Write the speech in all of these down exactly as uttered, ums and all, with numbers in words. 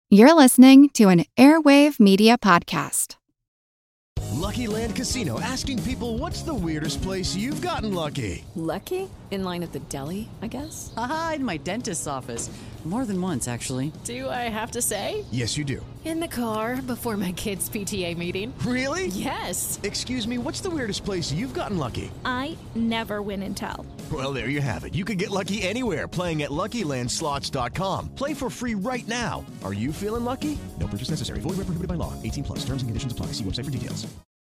You're listening to an Airwave Media Podcast. Lucky Land Casino, asking people, what's the weirdest place you've gotten lucky? Lucky? In line at the deli, I guess? Aha, in my dentist's office. More than once, actually. Do I have to say? Yes, you do. In the car before my kids' P T A meeting. Really? Yes. Excuse me, what's the weirdest place you've gotten lucky? I never win and tell. Well, there you have it. You can get lucky anywhere, playing at Lucky Land Slots dot com. Play for free right now. Are you feeling lucky? No purchase necessary. Void where prohibited by law. eighteen plus. Terms and conditions apply. See website for details.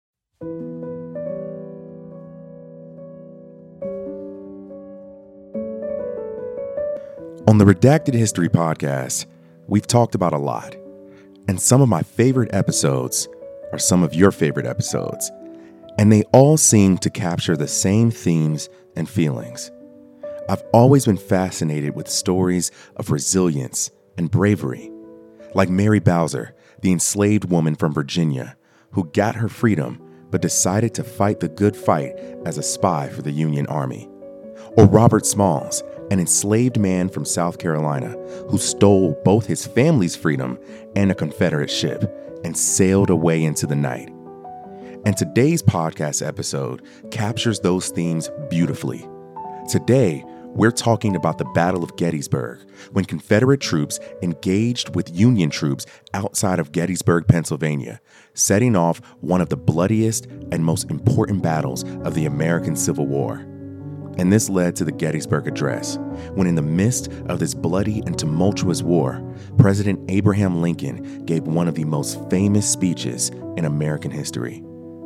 On the Redacted History podcast, we've talked about a lot, and some of my favorite episodes are some of your favorite episodes, and they all seem to capture the same themes and feelings. I've always been fascinated with stories of resilience and bravery, like Mary Bowser, the enslaved woman from Virginia who got her freedom but decided to fight the good fight as a spy for the Union Army, or Robert Smalls, an enslaved man from South Carolina who stole both his family's freedom and a Confederate ship and sailed away into the night. And today's podcast episode captures those themes beautifully. Today, we're talking about the Battle of Gettysburg, when Confederate troops engaged with Union troops outside of Gettysburg, Pennsylvania, setting off one of the bloodiest and most important battles of the American Civil War. And this led to the Gettysburg Address, when in the midst of this bloody and tumultuous war, President Abraham Lincoln gave one of the most famous speeches in American history.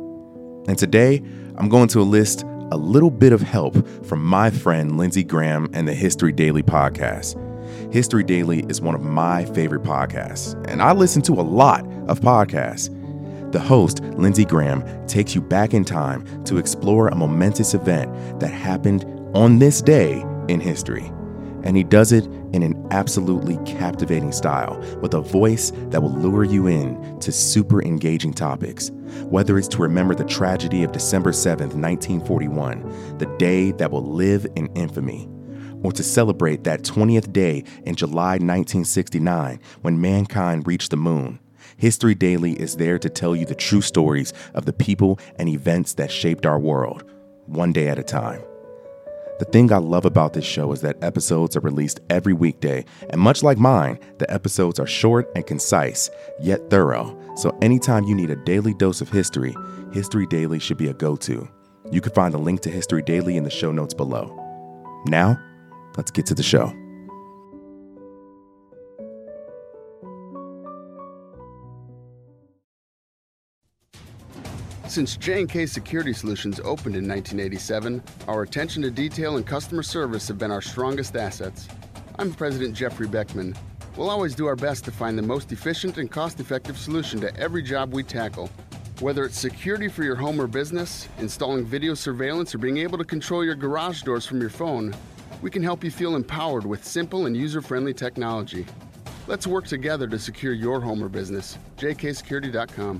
And today, I'm going to enlist a little bit of help from my friend Lindsey Graham and the History Daily podcast. History Daily is one of my favorite podcasts, and I listen to a lot of podcasts. The host, Lindsey Graham, takes you back in time to explore a momentous event that happened on this day in history. And he does it in an absolutely captivating style with a voice that will lure you in to super engaging topics. Whether it's to remember the tragedy of December seventh, nineteen forty-one, the day that will live in infamy, or to celebrate that twentieth day in July nineteen sixty-nine when mankind reached the moon. History Daily is there to tell you the true stories of the people and events that shaped our world, one day at a time. The thing I love about this show is that episodes are released every weekday, and much like mine, the episodes are short and concise, yet thorough. So anytime you need a daily dose of history, History Daily should be a go-to. You can find the link to History Daily in the show notes below. Now, let's get to the show. Since J and K Security Solutions opened in nineteen eighty-seven, our attention to detail and customer service have been our strongest assets. I'm President Jeffrey Beckman. We'll always do our best to find the most efficient and cost-effective solution to every job we tackle. Whether it's security for your home or business, installing video surveillance, or being able to control your garage doors from your phone, we can help you feel empowered with simple and user-friendly technology. Let's work together to secure your home or business. J K security dot com.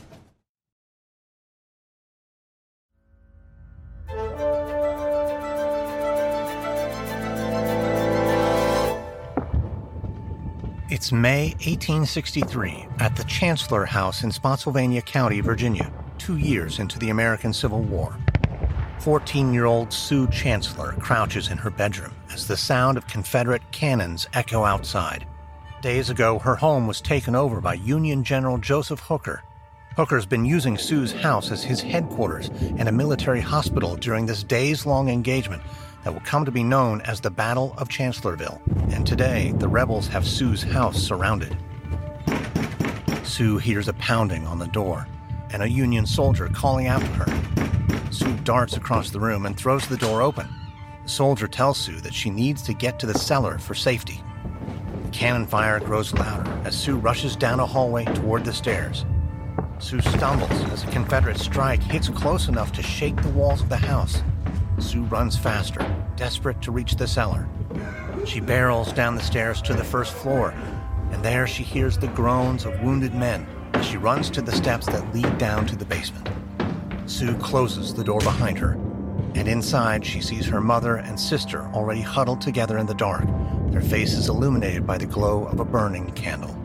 It's May eighteen sixty-three at the Chancellor House in Spotsylvania County, Virginia, two years into the American Civil War. fourteen-year-old Sue Chancellor crouches in her bedroom as the sound of Confederate cannons echo outside. Days ago, her home was taken over by Union General Joseph Hooker. Hooker's been using Sue's house as his headquarters and a military hospital during this days-long engagement that will come to be known as the Battle of Chancellorsville. And today, the rebels have Sue's house surrounded. Sue hears a pounding on the door and a Union soldier calling out to her. Sue darts across the room and throws the door open. The soldier tells Sue that she needs to get to the cellar for safety. The cannon fire grows louder as Sue rushes down a hallway toward the stairs. Sue stumbles as a Confederate strike hits close enough to shake the walls of the house. Sue runs faster, desperate to reach the cellar. She barrels down the stairs to the first floor, and there she hears the groans of wounded men as she runs to the steps that lead down to the basement. Sue closes the door behind her, and inside she sees her mother and sister already huddled together in the dark, their faces illuminated by the glow of a burning candle.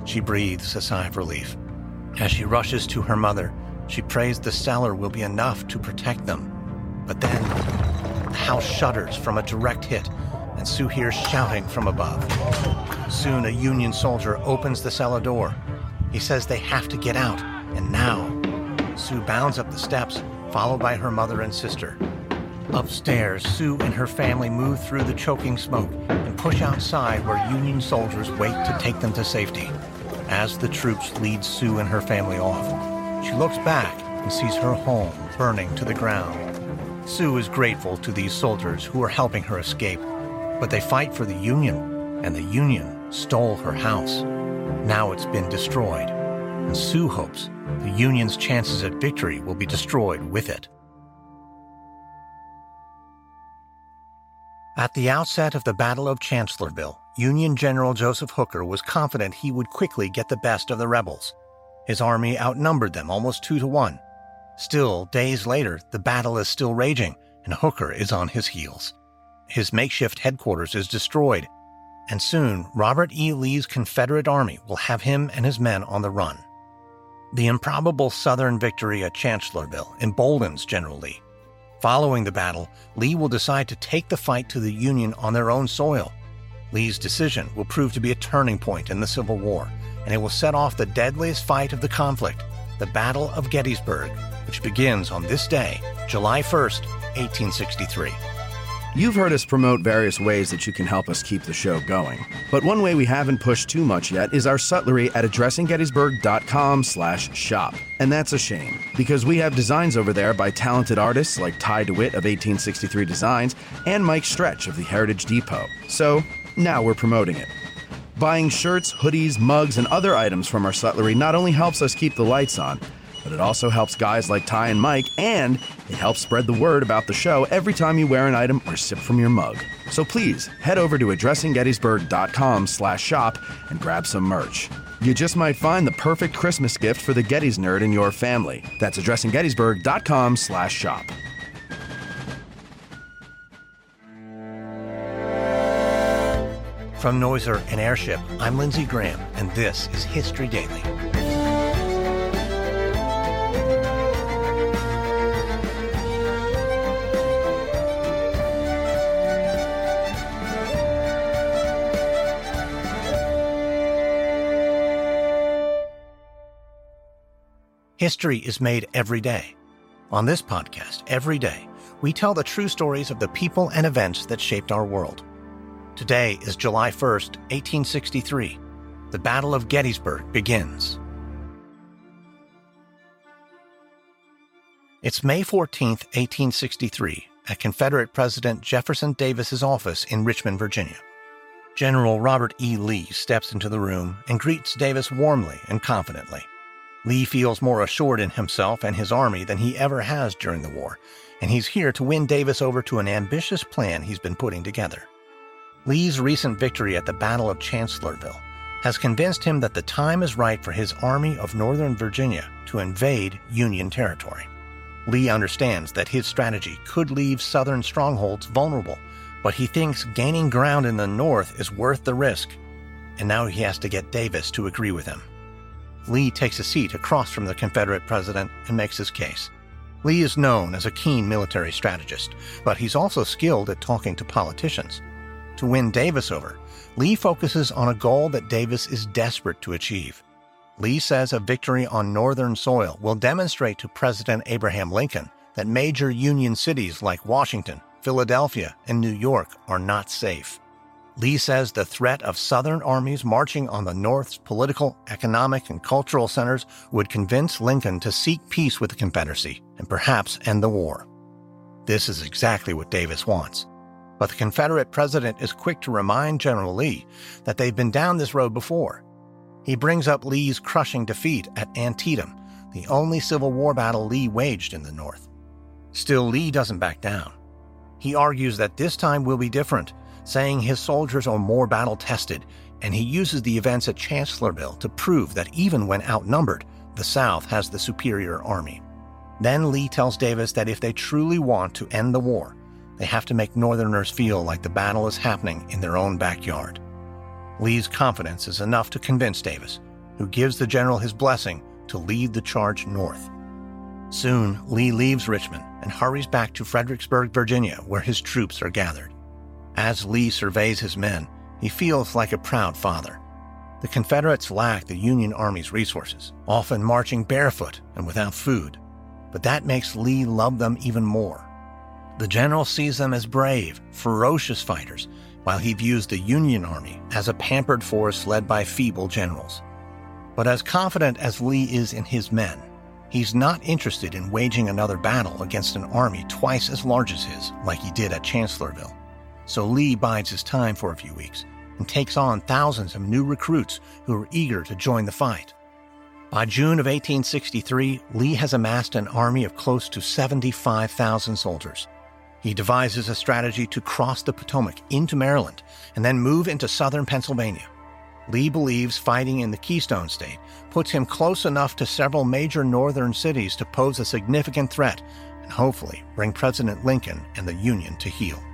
She breathes a sigh of relief. As she rushes to her mother, she prays the cellar will be enough to protect them. But then, the house shudders from a direct hit, and Sue hears shouting from above. Soon, a Union soldier opens the cellar door. He says they have to get out, and now. Sue bounds up the steps, followed by her mother and sister. Upstairs, Sue and her family move through the choking smoke and push outside where Union soldiers wait to take them to safety. As the troops lead Sue and her family off, she looks back and sees her home burning to the ground. Sue is grateful to these soldiers who are helping her escape, but they fight for the Union, and the Union stole her house. Now it's been destroyed, and Sue hopes the Union's chances at victory will be destroyed with it. At the outset of the Battle of Chancellorsville, Union General Joseph Hooker was confident he would quickly get the best of the rebels. His army outnumbered them almost two to one. Still, days later, the battle is still raging, and Hooker is on his heels. His makeshift headquarters is destroyed, and soon Robert E. Lee's Confederate Army will have him and his men on the run. The improbable Southern victory at Chancellorsville emboldens General Lee. Following the battle, Lee will decide to take the fight to the Union on their own soil. Lee's decision will prove to be a turning point in the Civil War, and it will set off the deadliest fight of the conflict, the Battle of Gettysburg, which begins on this day, July first, eighteen sixty-three. You've heard us promote various ways that you can help us keep the show going. But one way we haven't pushed too much yet is our sutlery at addressing gettysburg dot com slash shop. And that's a shame, because we have designs over there by talented artists like Ty DeWitt of eighteen sixty-three Designs and Mike Stretch of the Heritage Depot. So, now we're promoting it. Buying shirts, hoodies, mugs, and other items from our sutlery not only helps us keep the lights on, but it also helps guys like Ty and Mike, and it helps spread the word about the show every time you wear an item or sip from your mug. So please, head over to addressing gettysburg dot com slash shop and grab some merch. You just might find the perfect Christmas gift for the Gettys nerd in your family. That's addressing gettysburg dot com slash shop. From Noiser and Airship, I'm Lindsey Graham, and this is History Daily. History is made every day. On this podcast, every day, we tell the true stories of the people and events that shaped our world. Today is July first, eighteen sixty-three. The Battle of Gettysburg begins. It's May fourteenth, eighteen sixty-three, at Confederate President Jefferson Davis's office in Richmond, Virginia. General Robert E. Lee steps into the room and greets Davis warmly and confidently. Lee feels more assured in himself and his army than he ever has during the war, and he's here to win Davis over to an ambitious plan he's been putting together. Lee's recent victory at the Battle of Chancellorsville has convinced him that the time is right for his Army of Northern Virginia to invade Union territory. Lee understands that his strategy could leave Southern strongholds vulnerable, but he thinks gaining ground in the North is worth the risk, and now he has to get Davis to agree with him. Lee takes a seat across from the Confederate president and makes his case. Lee is known as a keen military strategist, but he's also skilled at talking to politicians. To win Davis over, Lee focuses on a goal that Davis is desperate to achieve. Lee says a victory on Northern soil will demonstrate to President Abraham Lincoln that major Union cities like Washington, Philadelphia, and New York are not safe. Lee says the threat of Southern armies marching on the North's political, economic, and cultural centers would convince Lincoln to seek peace with the Confederacy and perhaps end the war. This is exactly what Davis wants. But the Confederate president is quick to remind General Lee that they've been down this road before. He brings up Lee's crushing defeat at Antietam, the only Civil War battle Lee waged in the North. Still, Lee doesn't back down. He argues that this time will be different, saying his soldiers are more battle-tested, and he uses the events at Chancellorsville to prove that even when outnumbered, the South has the superior army. Then Lee tells Davis that if they truly want to end the war, they have to make Northerners feel like the battle is happening in their own backyard. Lee's confidence is enough to convince Davis, who gives the general his blessing to lead the charge north. Soon, Lee leaves Richmond and hurries back to Fredericksburg, Virginia, where his troops are gathered. As Lee surveys his men, he feels like a proud father. The Confederates lack the Union Army's resources, often marching barefoot and without food, but that makes Lee love them even more. The general sees them as brave, ferocious fighters, while he views the Union Army as a pampered force led by feeble generals. But as confident as Lee is in his men, he's not interested in waging another battle against an army twice as large as his, like he did at Chancellorsville. So Lee bides his time for a few weeks and takes on thousands of new recruits who are eager to join the fight. By June of eighteen sixty-three, Lee has amassed an army of close to seventy-five thousand soldiers. He devises a strategy to cross the Potomac into Maryland and then move into southern Pennsylvania. Lee believes fighting in the Keystone State puts him close enough to several major northern cities to pose a significant threat and hopefully bring President Lincoln and the Union to heel.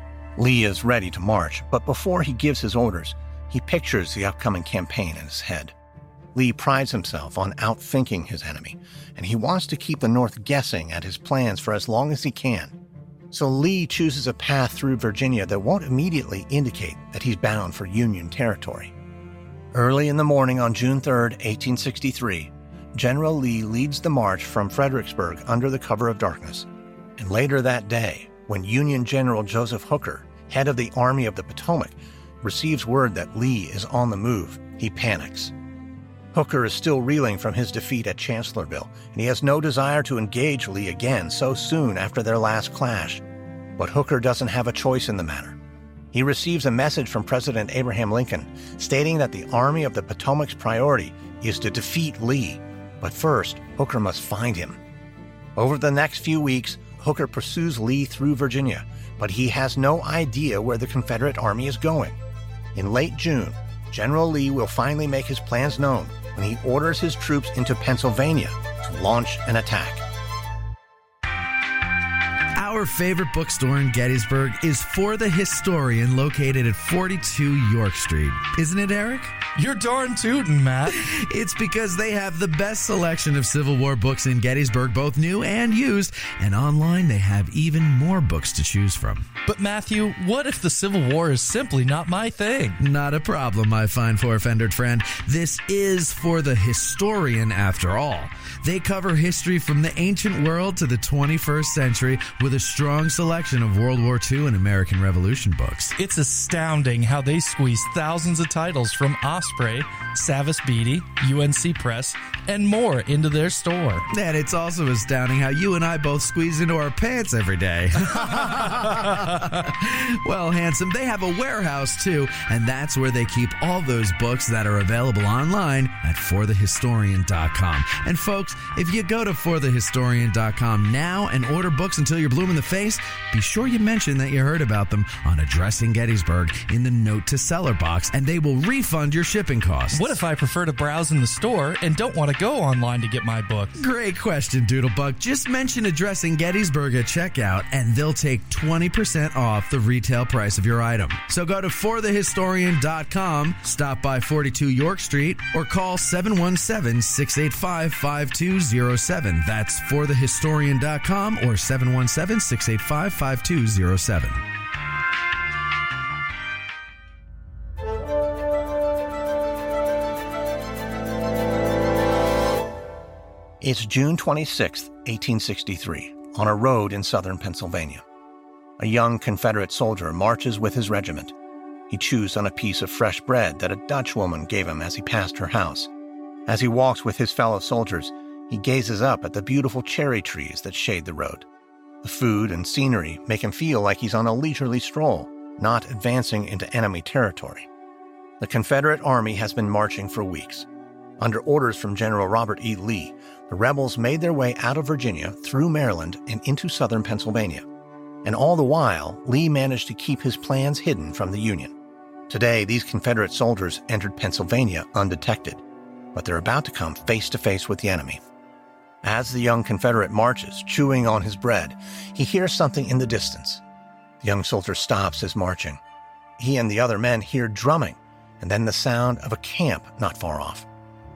Lee is ready to march, but before he gives his orders, he pictures the upcoming campaign in his head. Lee prides himself on outthinking his enemy, and he wants to keep the North guessing at his plans for as long as he can. So Lee chooses a path through Virginia that won't immediately indicate that he's bound for Union territory. Early in the morning on June third, eighteen sixty-three, General Lee leads the march from Fredericksburg under the cover of darkness. And later that day, when Union General Joseph Hooker, head of the Army of the Potomac, receives word that Lee is on the move, he panics. Hooker is still reeling from his defeat at Chancellorsville, and he has no desire to engage Lee again so soon after their last clash. But Hooker doesn't have a choice in the matter. He receives a message from President Abraham Lincoln stating that the Army of the Potomac's priority is to defeat Lee. But first, Hooker must find him. Over the next few weeks, Hooker pursues Lee through Virginia, but he has no idea where the Confederate Army is going. In late June, General Lee will finally make his plans known when he orders his troops into Pennsylvania to launch an attack. Our favorite bookstore in Gettysburg is For the Historian, located at forty-two York Street. Isn't it, Eric? You're darn tootin', Matt. It's because they have the best selection of Civil War books in Gettysburg, both new and used, and online they have even more books to choose from. But Matthew, what if the Civil War is simply not my thing? Not a problem, my fine four-fendered friend. This is For the Historian, after all. They cover history from the ancient world to the twenty-first century with a strong selection of World War Two and American Revolution books. It's astounding how they squeeze thousands of titles from Osprey, Savas Beatty, U N C Press, and more into their store. And it's also astounding how you and I both squeeze into our pants every day. Well, handsome, they have a warehouse too, and that's where they keep all those books that are available online at for the historian dot com. And folks, if you go to for the historian dot com now and order books until you're blue in the face, be sure you mention that you heard about them on Addressing Gettysburg in the Note to Seller box, and they will refund your shipping costs. What if I prefer to browse in the store and don't want to go online to get my book? Great question, Doodlebug. Just mention Addressing Gettysburg at checkout, and they'll take twenty percent off the retail price of your item. So go to for the historian dot com, stop by forty-two York Street, or call seven one seven, six eight five, five two zero seven. That's for the historian dot com or seven one seven, six eight five, five two zero seven. It's June twenty-sixth, eighteen sixty-three, on a road in southern Pennsylvania. A young Confederate soldier marches with his regiment. He chews on a piece of fresh bread that a Dutch woman gave him as he passed her house. As he walks with his fellow soldiers, he gazes up at the beautiful cherry trees that shade the road. The food and scenery make him feel like he's on a leisurely stroll, not advancing into enemy territory. The Confederate Army has been marching for weeks. Under orders from General Robert E. Lee, the rebels made their way out of Virginia through Maryland and into southern Pennsylvania. And all the while, Lee managed to keep his plans hidden from the Union. Today, these Confederate soldiers entered Pennsylvania undetected, but they're about to come face to face with the enemy. As the young Confederate marches, chewing on his bread, he hears something in the distance. The young soldier stops his marching. He and the other men hear drumming, and then the sound of a camp not far off.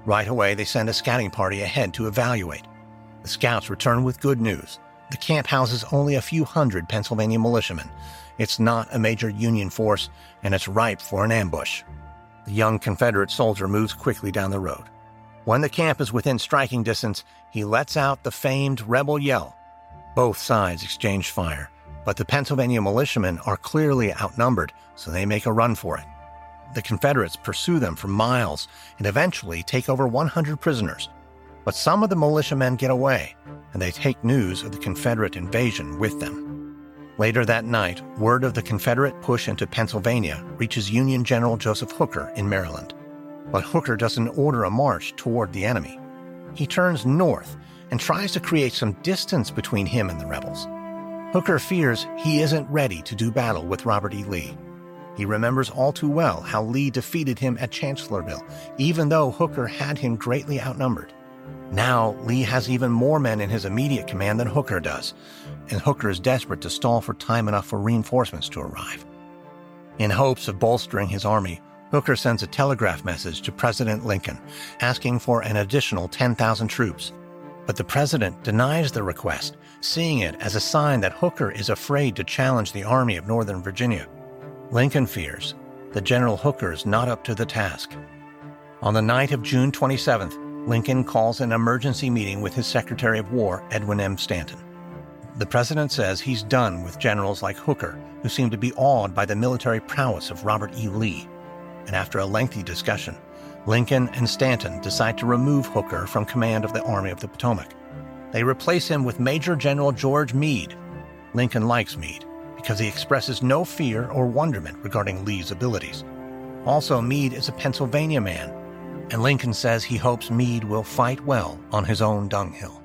Right away, they send a scouting party ahead to evaluate. The scouts return with good news. The camp houses only a few hundred Pennsylvania militiamen. It's not a major Union force, and it's ripe for an ambush. The young Confederate soldier moves quickly down the road. When the camp is within striking distance, he lets out the famed rebel yell. Both sides exchange fire, but the Pennsylvania militiamen are clearly outnumbered, so they make a run for it. The Confederates pursue them for miles and eventually take over one hundred prisoners. But some of the militiamen get away, and they take news of the Confederate invasion with them. Later that night, word of the Confederate push into Pennsylvania reaches Union General Joseph Hooker in Maryland. But Hooker doesn't order a march toward the enemy. He turns north and tries to create some distance between him and the rebels. Hooker fears he isn't ready to do battle with Robert E. Lee. He remembers all too well how Lee defeated him at Chancellorsville, even though Hooker had him greatly outnumbered. Now, Lee has even more men in his immediate command than Hooker does, and Hooker is desperate to stall for time enough for reinforcements to arrive. In hopes of bolstering his army, Hooker sends a telegraph message to President Lincoln asking for an additional ten thousand troops. But the president denies the request, seeing it as a sign that Hooker is afraid to challenge the Army of Northern Virginia. Lincoln fears that General Hooker is not up to the task. On the night of June twenty-seventh, Lincoln calls an emergency meeting with his Secretary of War, Edwin M. Stanton. The president says he's done with generals like Hooker, who seem to be awed by the military prowess of Robert E. Lee. And after a lengthy discussion, Lincoln and Stanton decide to remove Hooker from command of the Army of the Potomac. They replace him with Major General George Meade. Lincoln likes Meade because he expresses no fear or wonderment regarding Lee's abilities. Also, Meade is a Pennsylvania man, and Lincoln says he hopes Meade will fight well on his own dunghill.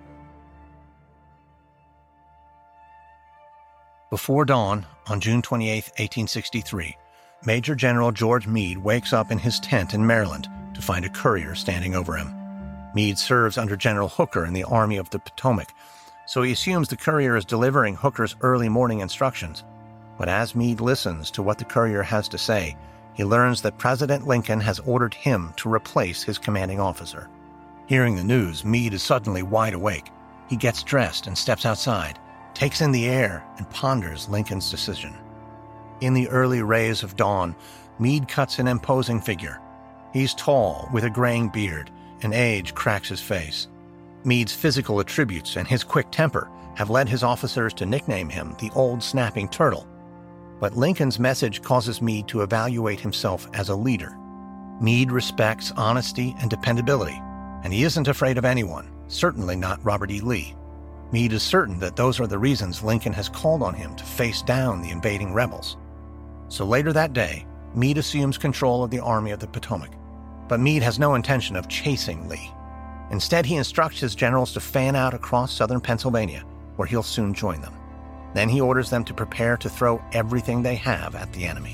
Before dawn, on June twenty-eighth, eighteen sixty-three, Major General George Meade wakes up in his tent in Maryland to find a courier standing over him. Meade serves under General Hooker in the Army of the Potomac, so he assumes the courier is delivering Hooker's early morning instructions. But as Meade listens to what the courier has to say, he learns that President Lincoln has ordered him to replace his commanding officer. Hearing the news, Meade is suddenly wide awake. He gets dressed and steps outside, takes in the air, and ponders Lincoln's decision. In the early rays of dawn, Meade cuts an imposing figure. He's tall, with a graying beard, and age cracks his face. Meade's physical attributes and his quick temper have led his officers to nickname him the Old Snapping Turtle. But Lincoln's message causes Meade to evaluate himself as a leader. Meade respects honesty and dependability, and he isn't afraid of anyone, certainly not Robert E. Lee. Meade is certain that those are the reasons Lincoln has called on him to face down the invading rebels. So later that day, Meade assumes control of the Army of the Potomac. But Meade has no intention of chasing Lee. Instead, he instructs his generals to fan out across southern Pennsylvania, where he'll soon join them. Then he orders them to prepare to throw everything they have at the enemy.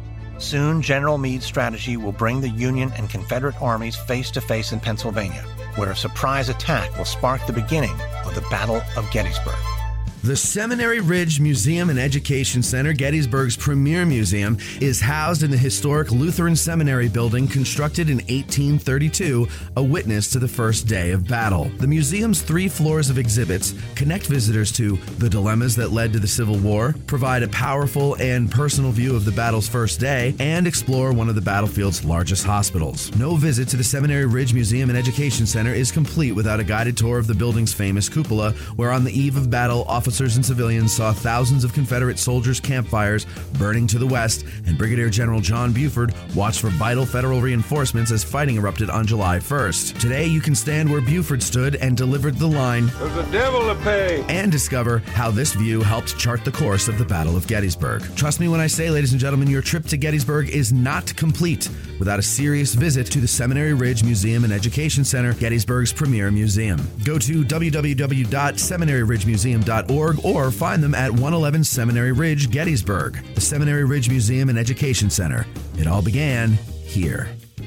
Soon, General Meade's strategy will bring the Union and Confederate armies face-to-face in Pennsylvania, where a surprise attack will spark the beginning of the Battle of Gettysburg. The Seminary Ridge Museum and Education Center, Gettysburg's premier museum, is housed in the historic Lutheran Seminary building constructed in eighteen thirty-two, a witness to the first day of battle. The museum's three floors of exhibits connect visitors to the dilemmas that led to the Civil War, provide a powerful and personal view of the battle's first day, and explore one of the battlefield's largest hospitals. No visit to the Seminary Ridge Museum and Education Center is complete without a guided tour of the building's famous cupola, where on the eve of battle, officers Officers and civilians saw thousands of Confederate soldiers' campfires burning to the west, and Brigadier General John Buford watched for vital federal reinforcements as fighting erupted on July first. Today, you can stand where Buford stood and delivered the line, "There's a devil to pay," and discover how this view helped chart the course of the Battle of Gettysburg. Trust me when I say, ladies and gentlemen, your trip to Gettysburg is not complete without a serious visit to the Seminary Ridge Museum and Education Center, Gettysburg's premier museum. Go to w w w dot seminary ridge museum dot org or find them at one eleven Seminary Ridge, Gettysburg. The Seminary Ridge Museum and Education Center. It all began here.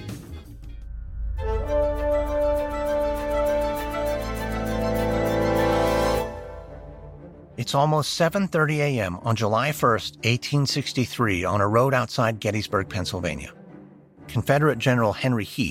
It's almost seven thirty a.m. on July first, eighteen sixty-three, on a road outside Gettysburg, Pennsylvania. Confederate General Henry Heath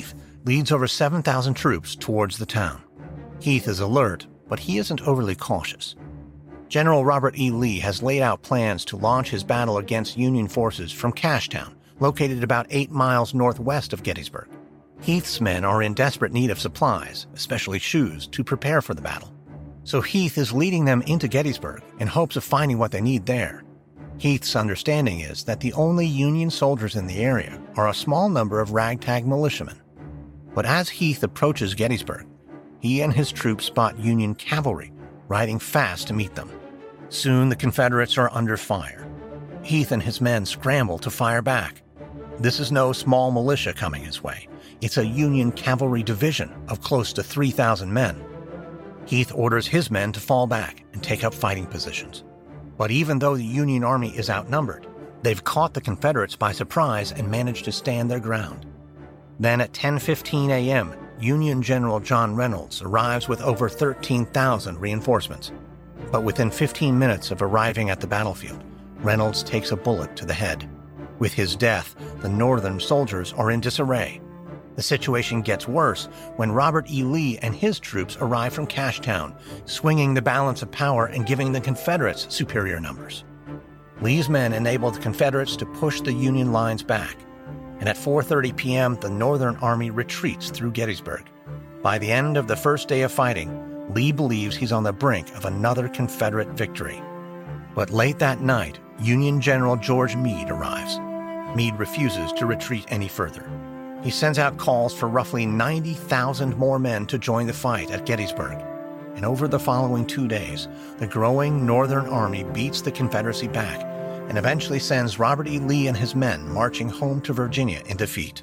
leads over seven thousand troops towards the town. Heath is alert, but he isn't overly cautious. General Robert E. Lee has laid out plans to launch his battle against Union forces from Cashtown, located about eight miles northwest of Gettysburg. Heath's men are in desperate need of supplies, especially shoes, to prepare for the battle. So Heath is leading them into Gettysburg in hopes of finding what they need there. Heath's understanding is that the only Union soldiers in the area are a small number of ragtag militiamen. But as Heath approaches Gettysburg, he and his troops spot Union cavalry riding fast to meet them. Soon the Confederates are under fire. Heath and his men scramble to fire back. This is no small militia coming his way. It's a Union cavalry division of close to three thousand men. Heath orders his men to fall back and take up fighting positions. But even though the Union army is outnumbered, they've caught the Confederates by surprise and managed to stand their ground. Then at ten fifteen a.m., Union General John Reynolds arrives with over thirteen thousand reinforcements. But within fifteen minutes of arriving at the battlefield, Reynolds takes a bullet to the head. With his death, the Northern soldiers are in disarray. The situation gets worse when Robert E. Lee and his troops arrive from Cashtown, swinging the balance of power and giving the Confederates superior numbers. Lee's men enable the Confederates to push the Union lines back, and at four thirty p.m. the Northern Army retreats through Gettysburg. By the end of the first day of fighting, Lee believes he's on the brink of another Confederate victory. But late that night, Union General George Meade arrives. Meade refuses to retreat any further. He sends out calls for roughly ninety thousand more men to join the fight at Gettysburg. And over the following two days, the growing Northern Army beats the Confederacy back and eventually sends Robert E. Lee and his men marching home to Virginia in defeat.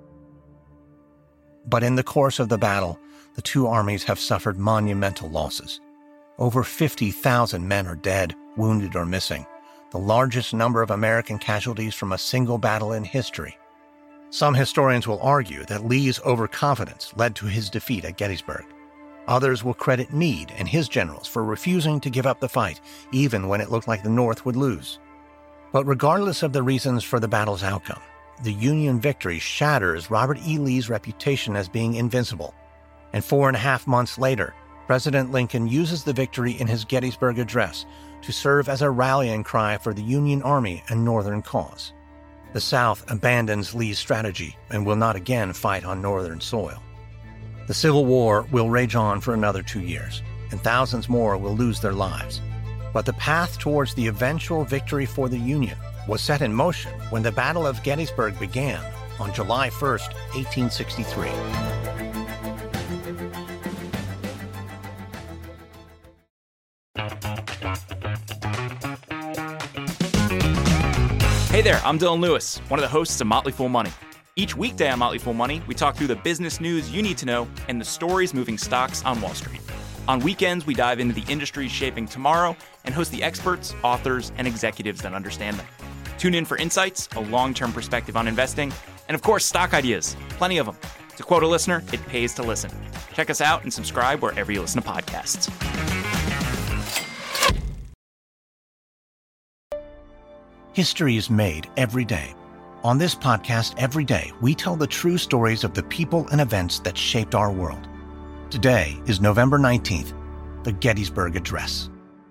But in the course of the battle, the two armies have suffered monumental losses. Over fifty thousand men are dead, wounded, or missing, the largest number of American casualties from a single battle in history. Some historians will argue that Lee's overconfidence led to his defeat at Gettysburg. Others will credit Meade and his generals for refusing to give up the fight, even when it looked like the North would lose. But regardless of the reasons for the battle's outcome, the Union victory shatters Robert E. Lee's reputation as being invincible. And four and a half months later, President Lincoln uses the victory in his Gettysburg address to serve as a rallying cry for the Union Army and Northern cause. The South abandons Lee's strategy and will not again fight on Northern soil. The Civil War will rage on for another two years, and thousands more will lose their lives. But the path towards the eventual victory for the Union was set in motion when the Battle of Gettysburg began on July first, eighteen sixty-three. Hey there, I'm Dylan Lewis, one of the hosts of Motley Fool Money. Each weekday on Motley Fool Money, we talk through the business news you need to know and the stories moving stocks on Wall Street. On weekends, we dive into the industries shaping tomorrow and host the experts, authors, and executives that understand them. Tune in for insights, a long-term perspective on investing, and of course, stock ideas. Plenty of them. To quote a listener, it pays to listen. Check us out and subscribe wherever you listen to podcasts. History is made every day. On this podcast, every day, we tell the true stories of the people and events that shaped our world. Today is November nineteenth, the Gettysburg Address.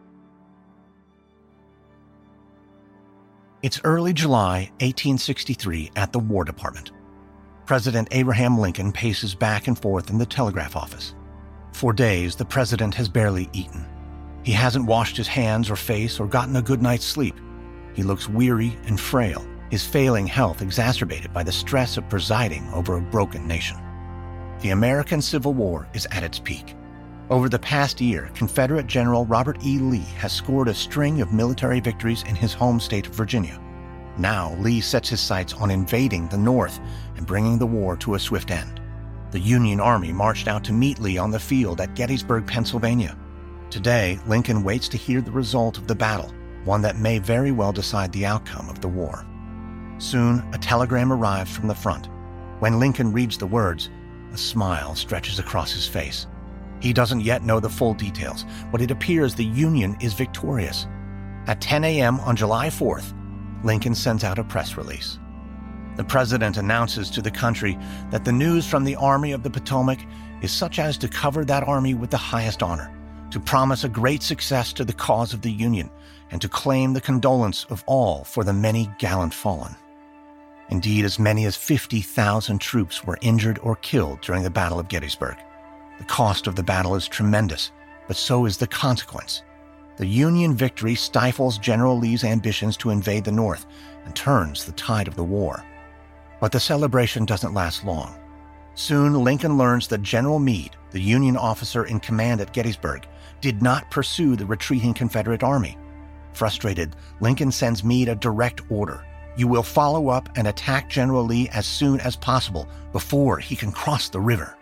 It's early July eighteen sixty-three at the War Department. President Abraham Lincoln paces back and forth in the telegraph office. For days, the president has barely eaten. He hasn't washed his hands or face or gotten a good night's sleep. He looks weary and frail, his failing health exacerbated by the stress of presiding over a broken nation. The American Civil War is at its peak. Over the past year, Confederate General Robert E. Lee has scored a string of military victories in his home state of Virginia. Now, Lee sets his sights on invading the North and bringing the war to a swift end. The Union Army marched out to meet Lee on the field at Gettysburg, Pennsylvania. Today, Lincoln waits to hear the result of the battle, one that may very well decide the outcome of the war. Soon, a telegram arrives from the front. When Lincoln reads the words, a smile stretches across his face. He doesn't yet know the full details, but it appears the Union is victorious. At ten a.m. on July fourth, Lincoln sends out a press release. The president announces to the country that the news from the Army of the Potomac is such as to cover that army with the highest honor, to promise a great success to the cause of the Union, and to claim the condolence of all for the many gallant fallen. Indeed, as many as fifty thousand troops were injured or killed during the Battle of Gettysburg. The cost of the battle is tremendous, but so is the consequence. The Union victory stifles General Lee's ambitions to invade the North and turns the tide of the war. But the celebration doesn't last long. Soon, Lincoln learns that General Meade, the Union officer in command at Gettysburg, did not pursue the retreating Confederate army. Frustrated, Lincoln sends Meade a direct order. You will follow up and attack General Lee as soon as possible before he can cross the river.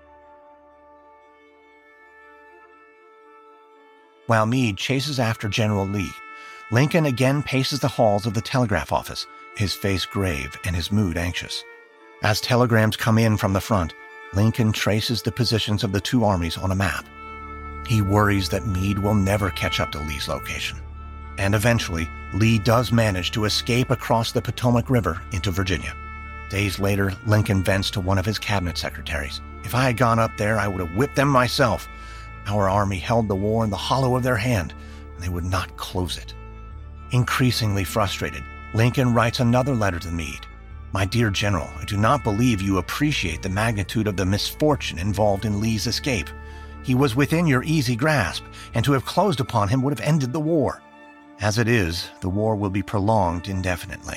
While Meade chases after General Lee, Lincoln again paces the halls of the telegraph office, his face grave and his mood anxious. As telegrams come in from the front, Lincoln traces the positions of the two armies on a map. He worries that Meade will never catch up to Lee's location. And eventually, Lee does manage to escape across the Potomac River into Virginia. Days later, Lincoln vents to one of his cabinet secretaries. If I had gone up there, I would have whipped them myself. Our army held the war in the hollow of their hand, and they would not close it. Increasingly frustrated, Lincoln writes another letter to Meade. My dear General, I do not believe you appreciate the magnitude of the misfortune involved in Lee's escape. He was within your easy grasp, and to have closed upon him would have ended the war. As it is, the war will be prolonged indefinitely.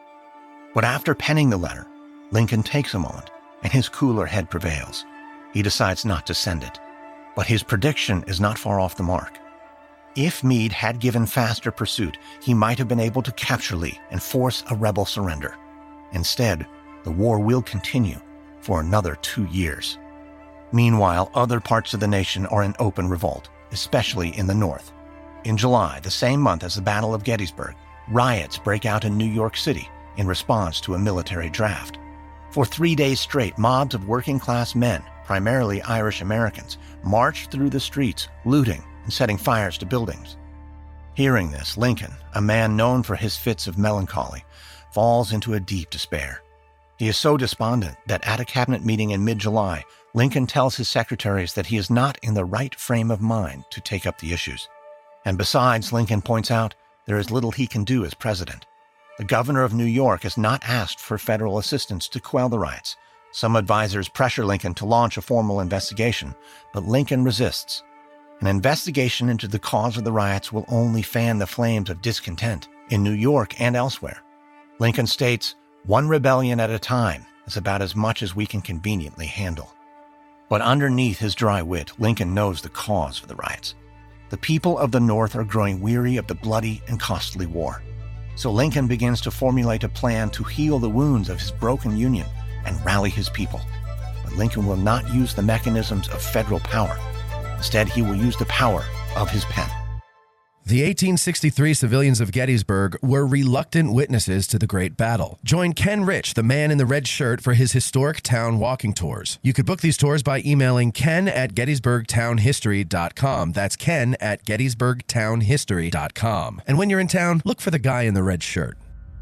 But after penning the letter, Lincoln takes a moment, and his cooler head prevails. He decides not to send it. But his prediction is not far off the mark. If Meade had given faster pursuit, he might have been able to capture Lee and force a rebel surrender. Instead, the war will continue for another two years. Meanwhile, other parts of the nation are in open revolt, especially in the North. In July, the same month as the Battle of Gettysburg, riots break out in New York City in response to a military draft. For three days straight, mobs of working-class men, primarily Irish Americans, marched through the streets, looting and setting fires to buildings. Hearing this, Lincoln, a man known for his fits of melancholy, falls into a deep despair. He is so despondent that at a cabinet meeting in mid-July, Lincoln tells his secretaries that he is not in the right frame of mind to take up the issues. And besides, Lincoln points out, there is little he can do as president. The governor of New York has not asked for federal assistance to quell the riots. Some advisors pressure Lincoln to launch a formal investigation, but Lincoln resists. An investigation into the cause of the riots will only fan the flames of discontent in New York and elsewhere. Lincoln states, one rebellion at a time is about as much as we can conveniently handle. But underneath his dry wit, Lincoln knows the cause of the riots. The people of the North are growing weary of the bloody and costly war. So Lincoln begins to formulate a plan to heal the wounds of his broken Union and rally his people. But Lincoln will not use the mechanisms of federal power. Instead, he will use the power of his pen. The eighteen sixty-three civilians of Gettysburg were reluctant witnesses to the Great Battle. Join Ken Rich, the man in the red shirt, for his historic town walking tours. You could book these tours by emailing ken at gettysburg town history dot com. That's ken at gettysburg town history dot com. And when you're in town, look for the guy in the red shirt.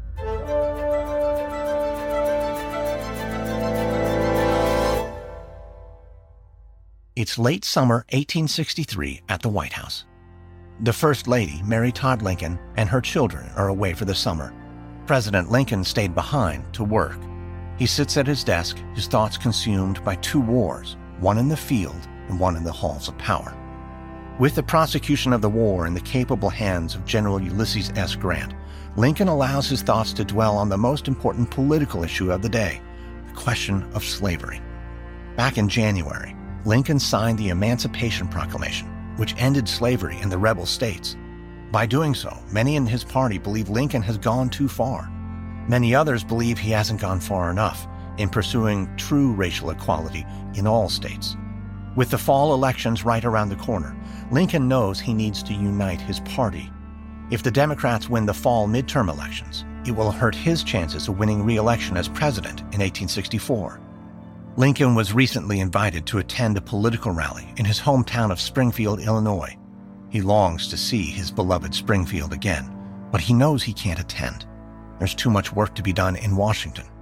It's late summer eighteen sixty-three at the White House. The First Lady, Mary Todd Lincoln, and her children are away for the summer. President Lincoln stayed behind to work. He sits at his desk, his thoughts consumed by two wars, one in the field and one in the halls of power. With the prosecution of the war in the capable hands of General Ulysses S. Grant, Lincoln allows his thoughts to dwell on the most important political issue of the day, the question of slavery. Back in January, Lincoln signed the Emancipation Proclamation, which ended slavery in the rebel states. By doing so, many in his party believe Lincoln has gone too far. Many others believe he hasn't gone far enough in pursuing true racial equality in all states. With the fall elections right around the corner, Lincoln knows he needs to unite his party. If the Democrats win the fall midterm elections, it will hurt his chances of winning re-election as president in eighteen sixty-four. Lincoln was recently invited to attend a political rally in his hometown of Springfield, Illinois. He longs to see his beloved Springfield again, but he knows he can't attend. There's too much work to be done in Washington.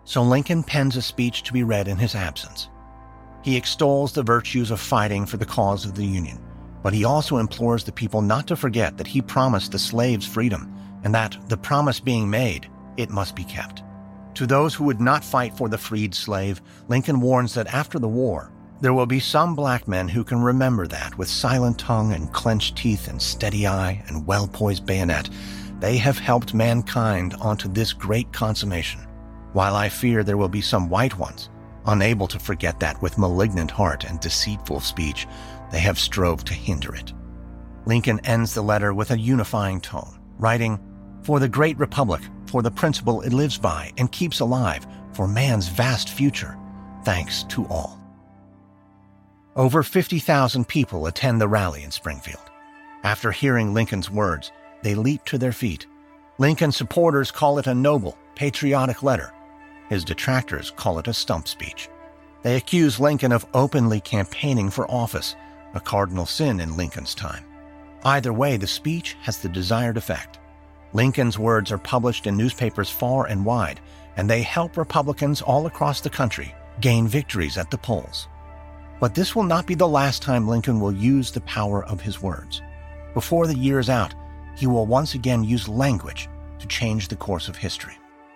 So Lincoln pens a speech to be read in his absence. He extols the virtues of fighting for the cause of the Union, but he also implores the people not to forget that he promised the slaves freedom, and that, the promise being made, it must be kept. To those who would not fight for the freed slave, Lincoln warns that after the war, there will be some black men who can remember that with silent tongue and clenched teeth and steady eye and well-poised bayonet, they have helped mankind onto this great consummation, while I fear there will be some white ones, unable to forget that with malignant heart and deceitful speech, they have strove to hinder it. Lincoln ends the letter with a unifying tone, writing, "For the great republic, for the principle it lives by and keeps alive, for man's vast future, thanks to all." Over fifty thousand people attend the rally in Springfield. After hearing Lincoln's words, they leap to their feet. Lincoln supporters call it a noble, patriotic letter. His detractors call it a stump speech. They accuse Lincoln of openly campaigning for office, a cardinal sin in Lincoln's time. Either way, the speech has the desired effect. Lincoln's words are published in newspapers far and wide, and they help Republicans all across the country gain victories at the polls. But this will not be the last time Lincoln will use the power of his words. Before the year is out, he will once again use language to change the course of history.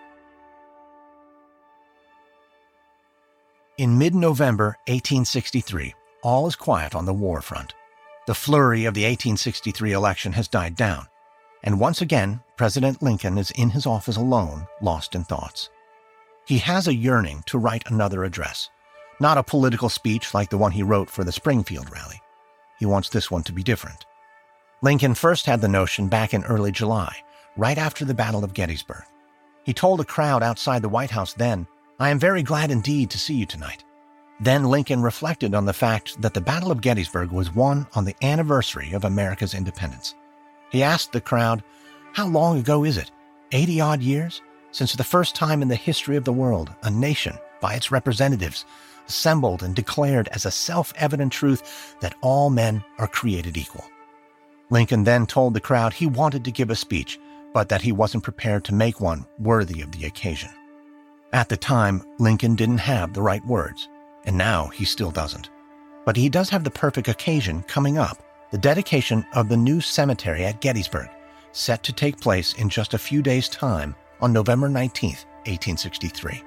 In mid-November eighteen sixty-three, all is quiet on the war front. The flurry of the eighteen sixty-three election has died down, and once again, President Lincoln is in his office alone, lost in thoughts. He has a yearning to write another address, not a political speech like the one he wrote for the Springfield rally. He wants this one to be different. Lincoln first had the notion back in early July, right after the Battle of Gettysburg. He told a crowd outside the White House then, "I am very glad indeed to see you tonight." Then Lincoln reflected on the fact that the Battle of Gettysburg was won on the anniversary of America's independence. He asked the crowd, "How long ago is it? eighty-odd years? Since the first time in the history of the world, a nation, by its representatives, assembled and declared as a self-evident truth that all men are created equal." Lincoln then told the crowd he wanted to give a speech, but that he wasn't prepared to make one worthy of the occasion. At the time, Lincoln didn't have the right words, and now he still doesn't. But he does have the perfect occasion coming up, the dedication of the new cemetery at Gettysburg, set to take place in just a few days' time on November nineteenth, eighteen sixty-three.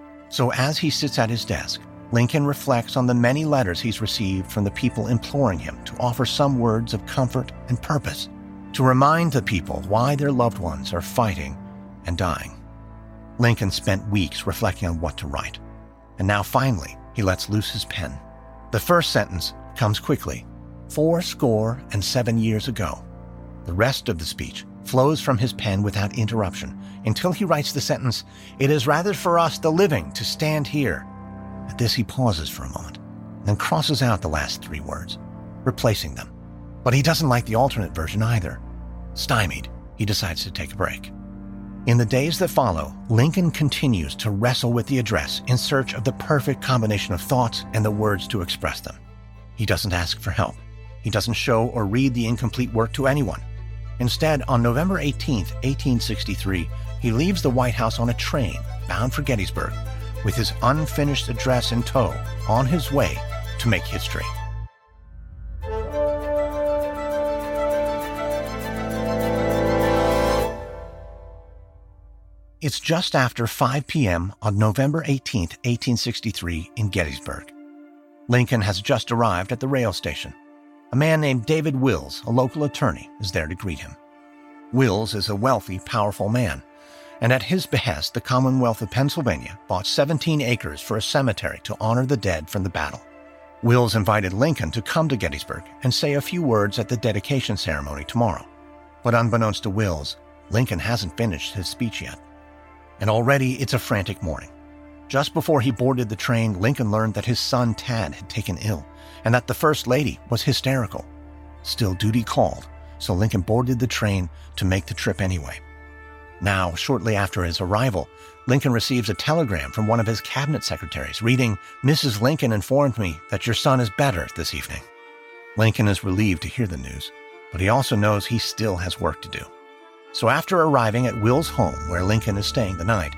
So as he sits at his desk, Lincoln reflects on the many letters he's received from the people imploring him to offer some words of comfort and purpose, to remind the people why their loved ones are fighting and dying. Lincoln spent weeks reflecting on what to write, and now finally he lets loose his pen. The first sentence comes quickly, four score and seven years ago. The rest of the speech flows from his pen without interruption until he writes the sentence, "It is rather for us the living to stand here." At this he pauses for a moment, then crosses out the last three words, replacing them. But he doesn't like the alternate version either. Stymied, he decides to take a break. In the days that follow, Lincoln continues to wrestle with the address in search of the perfect combination of thoughts and the words to express them. He doesn't ask for help. He doesn't show or read the incomplete work to anyone. Instead, on November eighteenth, eighteen sixty-three, he leaves the White House on a train bound for Gettysburg, with his unfinished address in tow, on his way to make history. It's just after five p.m. on November eighteenth, eighteen sixty-three in Gettysburg. Lincoln has just arrived at the rail station. A man named David Wills, a local attorney, is there to greet him. Wills is a wealthy, powerful man, and at his behest, the Commonwealth of Pennsylvania bought seventeen acres for a cemetery to honor the dead from the battle. Wills invited Lincoln to come to Gettysburg and say a few words at the dedication ceremony tomorrow. But unbeknownst to Wills, Lincoln hasn't finished his speech yet. And already it's a frantic morning. Just before he boarded the train, Lincoln learned that his son Tad had taken ill, and that the First Lady was hysterical. Still, duty called, so Lincoln boarded the train to make the trip anyway. Now, shortly after his arrival, Lincoln receives a telegram from one of his cabinet secretaries reading, "Missus Lincoln informed me that your son is better this evening." Lincoln is relieved to hear the news, but he also knows he still has work to do. So after arriving at Will's home, where Lincoln is staying the night,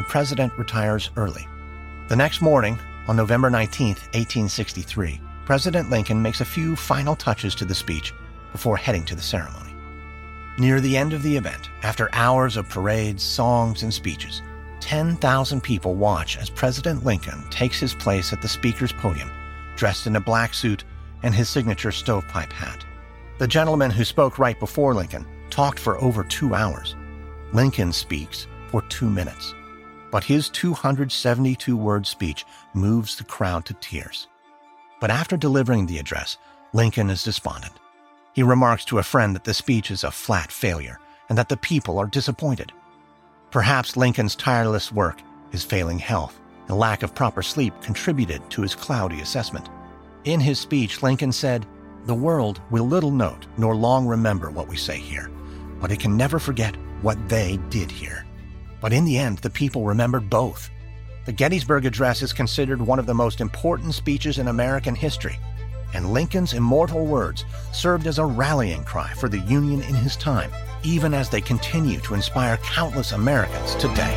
the president retires early. The next morning, on November nineteenth, eighteen sixty-three, President Lincoln makes a few final touches to the speech before heading to the ceremony. Near the end of the event, after hours of parades, songs, and speeches, ten thousand people watch as President Lincoln takes his place at the speaker's podium, dressed in a black suit and his signature stovepipe hat. The gentleman who spoke right before Lincoln talked for over two hours. Lincoln speaks for two minutes. But his two hundred seventy-two word speech moves the crowd to tears. But after delivering the address, Lincoln is despondent. He remarks to a friend that the speech is a flat failure and that the people are disappointed. Perhaps Lincoln's tireless work, his failing health, and lack of proper sleep contributed to his cloudy assessment. In his speech, Lincoln said, "The world will little note nor long remember what we say here, but it can never forget what they did here." But in the end, the people remembered both. The Gettysburg Address is considered one of the most important speeches in American history, and Lincoln's immortal words served as a rallying cry for the Union in his time, even as they continue to inspire countless Americans today.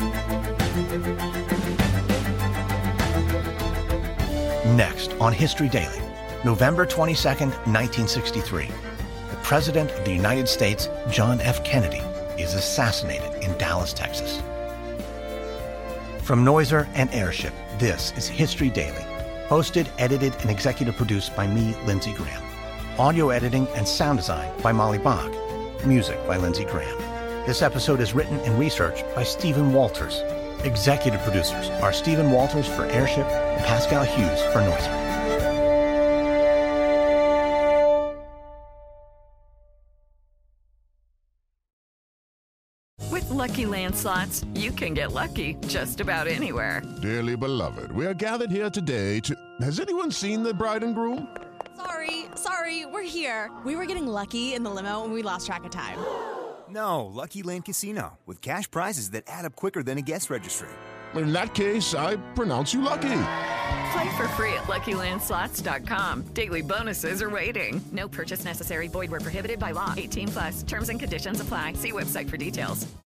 Next on History Daily, November twenty-second, nineteen sixty-three, the President of the United States, John F. Kennedy, is assassinated in Dallas, Texas. From Noiser and Airship, this is History Daily, hosted, edited, and executive produced by me, Lindsey Graham. Audio editing and sound design by Molly Bach. Music by Lindsey Graham. This episode is written and researched by Stephen Walters. Executive producers are Stephen Walters for Airship and Pascal Hughes for Noiser. With Lucky Land Slots, you can get lucky just about anywhere. Dearly beloved, we are gathered here today to... Has anyone seen the bride and groom? Sorry, sorry, we're here. We were getting lucky in the limo and we lost track of time. No, Lucky Land Casino, with cash prizes that add up quicker than a guest registry. In that case, I pronounce you lucky. Play for free at Lucky Land Slots dot com. Daily bonuses are waiting. No purchase necessary. Void where prohibited by law. eighteen plus. Terms and conditions apply. See website for details.